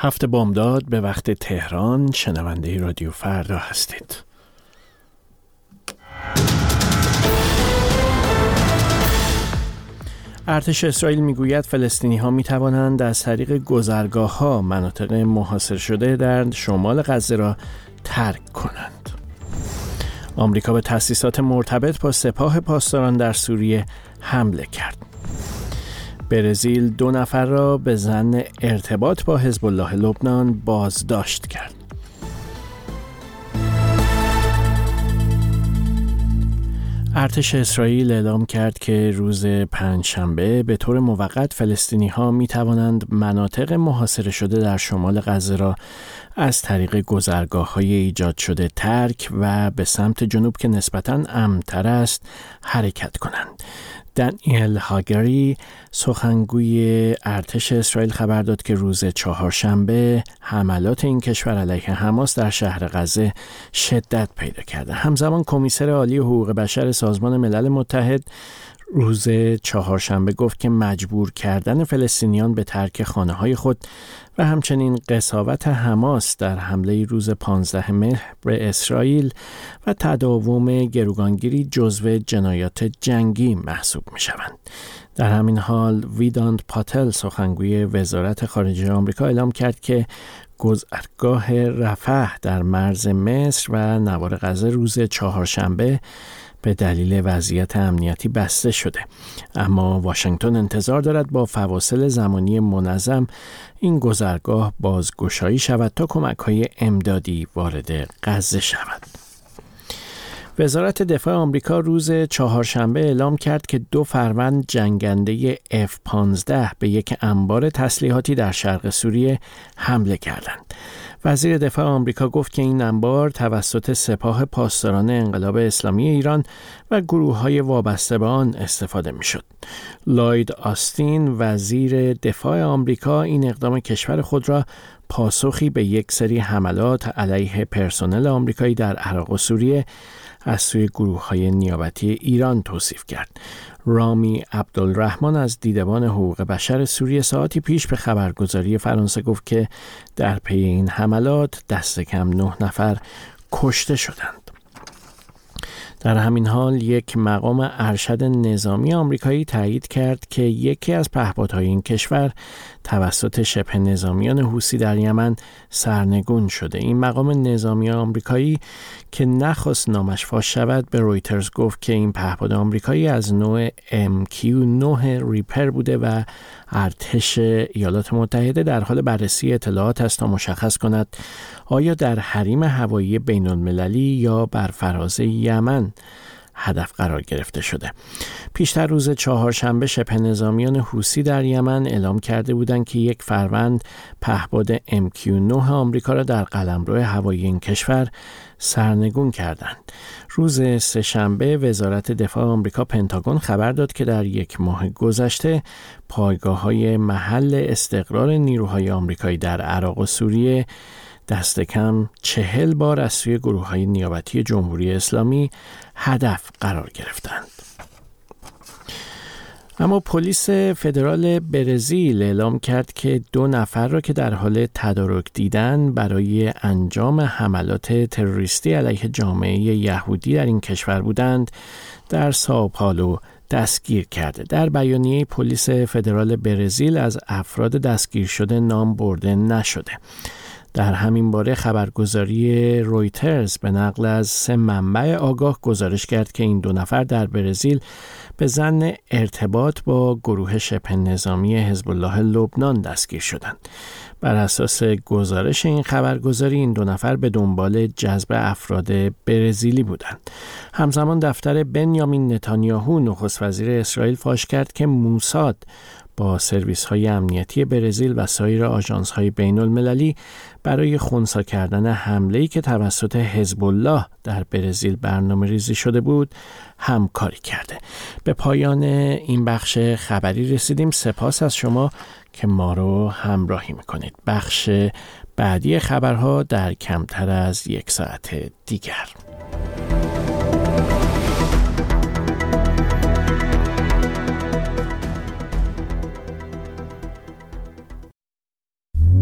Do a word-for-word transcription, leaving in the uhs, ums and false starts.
هفت بامداد به وقت تهران. شنونده رادیو فردا هستید. ارتش اسرائیل میگوید فلسطینی ها می توانند از طریق گذرگاه ها مناطق محاصره شده در شمال غزه را ترک کنند. آمریکا به تأسیسات مرتبط با سپاه پاسداران در سوریه حمله کرد. برزیل دو نفر را به ظن ارتباط با حزب الله لبنان بازداشت کرد. ارتش اسرائیل اعلام کرد که روز پنجشنبه به طور موقت فلسطینی ها می توانند مناطق محاصره شده در شمال غزه را از طریق گذرگاه های ایجاد شده ترک و به سمت جنوب که نسبتاً امن‌تر است حرکت کنند. دانیل هاگری سخنگوی ارتش اسرائیل خبر داد که روز چهارشنبه حملات این کشور علیه حماس در شهر غزه شدت پیدا کرده. همزمان کمیسر عالی حقوق بشر سازمان ملل متحد روز چهارشنبه گفت که مجبور کردن فلسطینیان به ترک خانه‌های خود و همچنین قساوت حماس در حمله روز پانزده مهر به اسرائیل و تداوم گروگانگیری جزو جنایات جنگی محسوب می شوند. در همین حال ویدانت پاتل سخنگوی وزارت خارجه آمریکا اعلام کرد که گذرگاه رفح در مرز مصر و نوار غزه روز چهارشنبه به دلیل وضعیت امنیتی بسته شده، اما واشنگتن انتظار دارد با فواصل زمانی منظم این گذرگاه بازگشایی شود تا کمک‌های امدادی وارد غزه شود. وزارت دفاع آمریکا روز چهارشنبه اعلام کرد که دو فروند جنگنده اف پانزده به یک انبار تسلیحاتی در شرق سوریه حمله کردند. وزیر دفاع آمریکا گفت که این انبار توسط سپاه پاسداران انقلاب اسلامی ایران و گروه‌های وابسته به آن استفاده می‌شد. لاید آستین وزیر دفاع آمریکا این اقدام کشور خود را پاسخی به یک سری حملات علیه پرسنل آمریکایی در عراق و سوریه از سوی گروه‌های نیابتی ایران توصیف کرد. رامی عبدالرحمن از دیدبان حقوق بشر سوریه ساعتی پیش به خبرگزاری فرانسه گفت که در پی این حملات دست کم نه نفر کشته شدند. در همین حال یک مقام ارشد نظامی آمریکایی تایید کرد که یکی از پهپادهای این کشور توسط شبه نظامیان حوثی در یمن سرنگون شده. این مقام نظامی آمریکایی که نخواست نامش فاش شود به رویترز گفت که این پهپاد آمریکایی از نوع ام کیو نه ریپر بوده و ارتش ایالات متحده در حال بررسی اطلاعات است تا مشخص کند آیا در حریم هوایی بین المللی یا بر فراز یمن هدف قرار گرفته شده. پیشتر روز چهارشنبه شبه نظامیان حوثی در یمن اعلام کرده بودند که یک فروند پهپاد ام کیو نه آمریکا را در قلمرو هوایی این کشور سرنگون کردند. روز سه‌شنبه وزارت دفاع آمریکا پنتاگون خبر داد که در یک ماه گذشته پایگاه‌های محل استقرار نیروهای آمریکایی در عراق و سوریه دست کم چهل بار از سوی گروه‌های نیابتی جمهوری اسلامی هدف قرار گرفتند. اما پلیس فدرال برزیل اعلام کرد که دو نفر را که در حال تدارک دیدن برای انجام حملات تروریستی علیه جامعه یهودی در این کشور بودند در سائوپائولو دستگیر کرده. در بیانیه پلیس فدرال برزیل از افراد دستگیر شده نام برده نشده. در همین باره خبرگزاری رویترز به نقل از سه منبع آگاه گزارش کرد که این دو نفر در برزیل به ظن ارتباط با گروه شبه نظامی حزب الله لبنان دستگیر شدند. بر اساس گزارش این خبرگزاری این دو نفر به دنبال جذب افراد برزیلی بودند. همزمان دفتر بنیامین نتانیاهو نخست وزیر اسرائیل فاش کرد که موساد با سرویس‌های امنیتی برزیل و سایر آژانس‌های بین‌المللی برای خنثی کردن حمله‌ای که توسط حزب الله در برزیل برنامه‌ریزی شده بود همکاری کرده. به پایان این بخش خبری رسیدیم. سپاس از شما که ما رو همراهی می‌کنید. بخش بعدی خبرها در کمتر از یک ساعت دیگر.